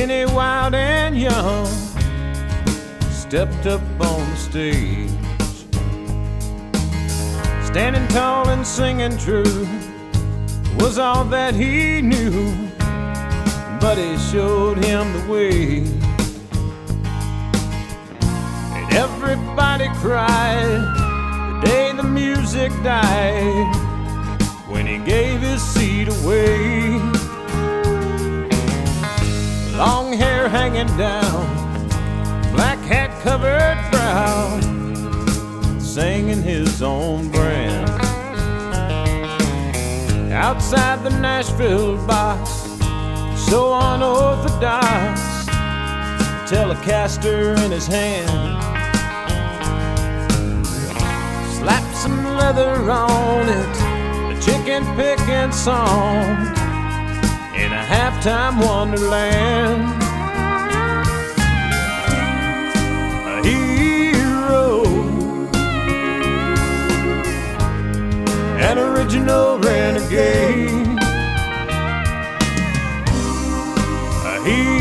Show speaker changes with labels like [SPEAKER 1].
[SPEAKER 1] Skinny, wild, and young, stepped up on the stage. Standing tall and singing true was all that he knew, but he showed him the way. And everybody cried the day the music died, when he gave his seat away. Long hair hanging down, black hat covered brow, singing his own brand. Outside the Nashville box, so unorthodox, Telecaster in his hand. Slap some leather on it, a chicken picking song in a halftime wonderland. A hero, an original renegade. A hero.